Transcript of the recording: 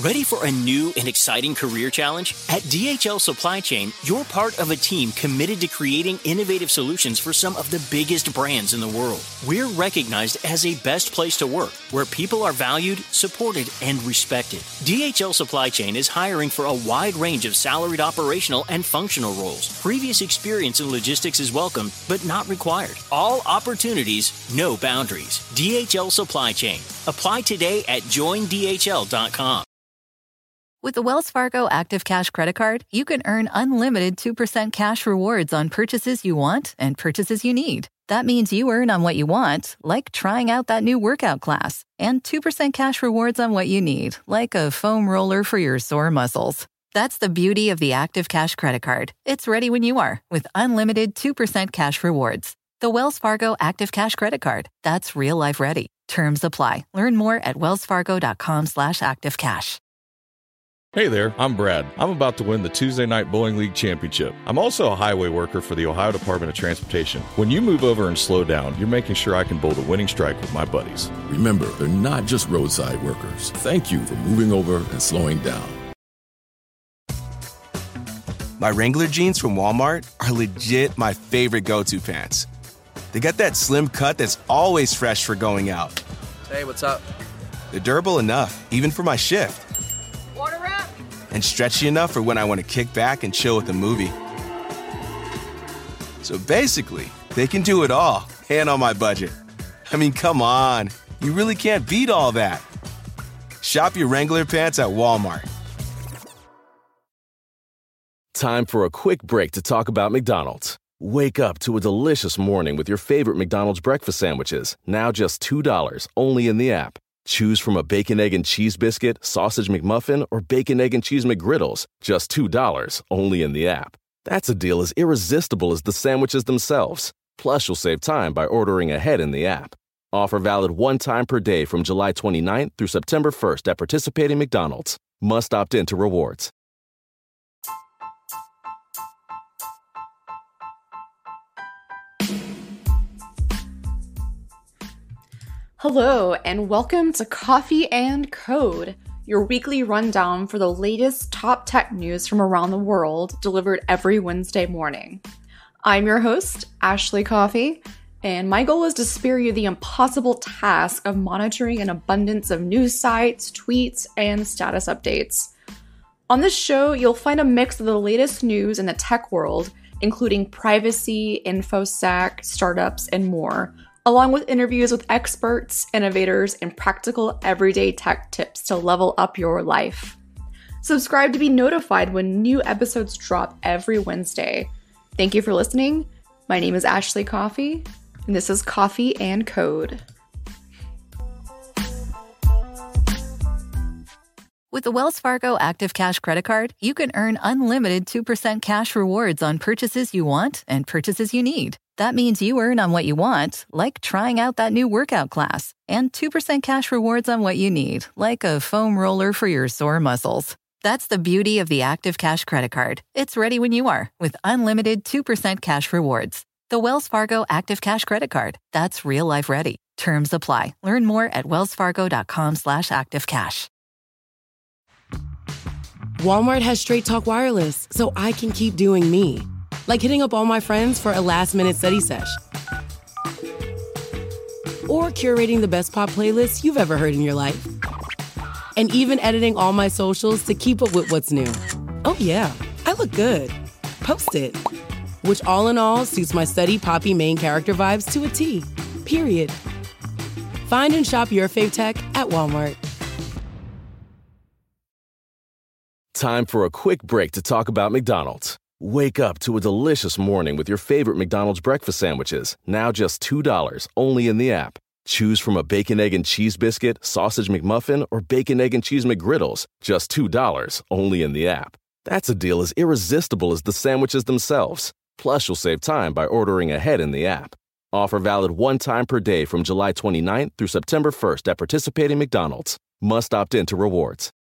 Ready for a new and exciting career challenge? At DHL Supply Chain, you're part of a team committed to creating innovative solutions for some of the biggest brands in the world. We're recognized as a best place to work, where people are valued, supported, and respected. DHL Supply Chain is hiring for a wide range of salaried operational and functional roles. Previous experience in logistics is welcome, but not required. All opportunities, no boundaries. DHL Supply Chain. Apply today at joindhl.com. With the Wells Fargo Active Cash Credit Card, you can earn unlimited 2% cash rewards on purchases you want and purchases you need. That means you earn on what you want, like trying out that new workout class, and 2% cash rewards on what you need, like a foam roller for your sore muscles. That's the beauty of the Active Cash Credit Card. It's ready when you are, with unlimited 2% cash rewards. The Wells Fargo Active Cash Credit Card. That's real life ready. Terms apply. Learn more at wellsfargo.com/activecash. Hey there, I'm Brad. I'm about to win the Tuesday Night Bowling League Championship. I'm also a highway worker for the Ohio Department of Transportation. When you move over and slow down, you're making sure I can bowl the winning strike with my buddies. Remember, they're not just roadside workers. Thank you for moving over and slowing down. My Wrangler jeans from Walmart are legit my favorite go-to pants. They got that slim cut that's always fresh for going out. Hey, what's up? They're durable enough, even for my shift. Order wrap? And stretchy enough for when I want to kick back and chill with a movie. So basically, they can do it all, and on my budget. I mean, come on. You really can't beat all that. Shop your Wrangler pants at Walmart. Time for a quick break to talk about McDonald's. Wake up to a delicious morning with your favorite McDonald's breakfast sandwiches, now just $2, only in the app. Choose from a bacon, egg, and cheese biscuit, sausage McMuffin, or bacon, egg, and cheese McGriddles, just $2, only in the app. That's a deal as irresistible as the sandwiches themselves. Plus, you'll save time by ordering ahead in the app. Offer valid one time per day from July 29th through September 1st at participating McDonald's. Must opt in to rewards. Hello, and welcome to Coffee and Code, your weekly rundown for the latest top tech news from around the world, delivered every Wednesday morning. I'm your host, Ashley Coffee, and my goal is to spare you the impossible task of monitoring an abundance of news sites, tweets, and status updates. On this show, you'll find a mix of the latest news in the tech world, including privacy, InfoSec, startups, and more, along with interviews with experts, innovators, and practical everyday tech tips to level up your life. Subscribe to be notified when new episodes drop every Wednesday. Thank you for listening. My name is Ashley Coffee, and this is Coffee and Code. With the Wells Fargo Active Cash Credit Card, you can earn unlimited 2% cash rewards on purchases you want and purchases you need. That means you earn on what you want, like trying out that new workout class, and 2% cash rewards on what you need, like a foam roller for your sore muscles. That's the beauty of the Active Cash Credit Card. It's ready when you are, with unlimited 2% cash rewards. The Wells Fargo Active Cash Credit Card. That's real life ready. Terms apply. Learn more at wellsfargo.com/activecash. Walmart has Straight Talk Wireless, so I can keep doing me. Like hitting up all my friends for a last-minute study sesh. Or curating the best pop playlist you've ever heard in your life. And even editing all my socials to keep up with what's new. Oh yeah, I look good. Post it. Which all in all suits my study poppy main character vibes to a T. Period. Find and shop your fave tech at Walmart. Time for a quick break to talk about McDonald's. Wake up to a delicious morning with your favorite McDonald's breakfast sandwiches, now just $2, only in the app. Choose from a bacon, egg, and cheese biscuit, sausage McMuffin, or bacon, egg, and cheese McGriddles, just $2, only in the app. That's a deal as irresistible as the sandwiches themselves. Plus, you'll save time by ordering ahead in the app. Offer valid one time per day from July 29th through September 1st at participating McDonald's. Must opt in to rewards.